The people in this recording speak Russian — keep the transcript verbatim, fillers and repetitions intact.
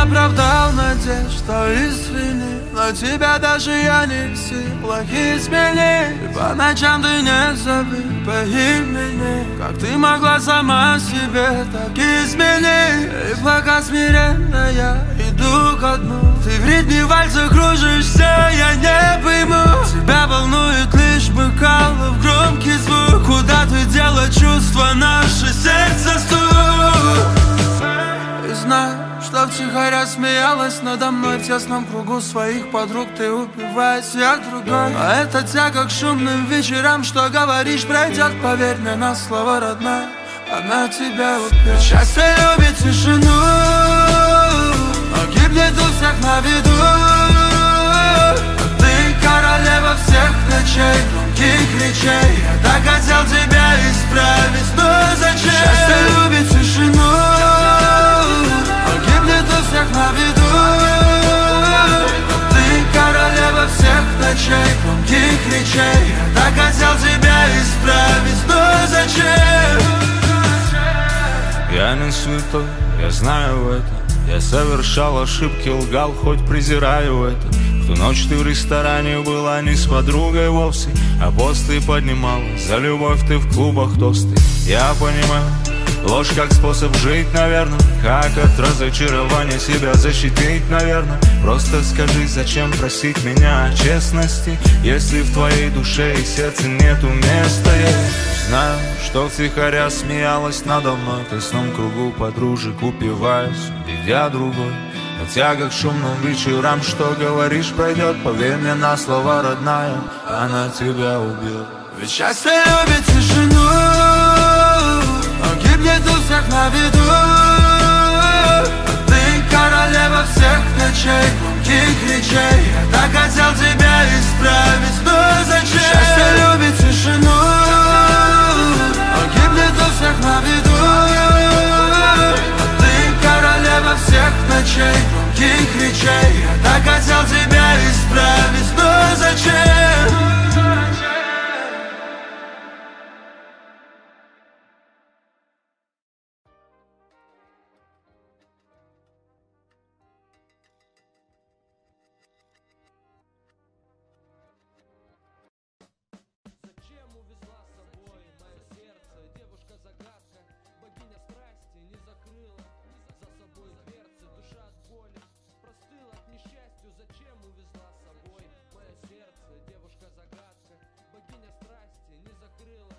оправдал надежд, что извини, но тебя даже я не в силах изменить. И по ночам ты не забыл по имени, как ты могла сама себе так изменить. И пока смиренно я иду ко дну, ты в ритме вальса кружишься, я не пойму. Тебя волнует лишь бокалов громкий звук. Куда ты дела чувства, наше сердце стук? И знаю, что втихаря смеялась надо мной в тесном кругу своих подруг. Ты упиваясь, я другой. А это тяга к шумным вечерам, что говоришь, пройдет, поверь мне на слово, родная. Она тебя убьет. Счастье любит тишину, но гибнет у всех на виду. Ты королева всех ночей, громких речей. Я так хотел тебя исправить, но зачем? Счастье любит тишину, но гибнет у всех на виду. Ты королева всех ночей, громких речей. Я так хотел тебя исправить, но зачем? Я не святой, я знаю это. Я совершал ошибки, лгал, хоть презираю это. В ту ночь ты в ресторане была не с подругой вовсе, а посты поднимала, за любовь ты в клубах тосты. Я понимаю, ложь как способ жить, наверное. Как от разочарования себя защитить, наверное. Просто скажи, зачем просить меня о честности, если в твоей душе и сердце нету места. Я знаю, что втихаря смеялась надо мной в тесном кругу подружек, упиваясь, видя другой. Но тяга к шумным вечерам, что говоришь, пройдет, поверь мне на слова, родная, она тебя убьет. Ведь счастье любит тишину, но гибнет у всех на виду. Ты королева всех ночей, громких речей. Я так хотел тебя исправить, но зачем? Счастье любит тишину, но гибнет у всех на виду. Ты королева всех ночей, громких речей. Я так хотел тебя исправить, но зачем? Девушка-загадка, богиня страсти, не закрыла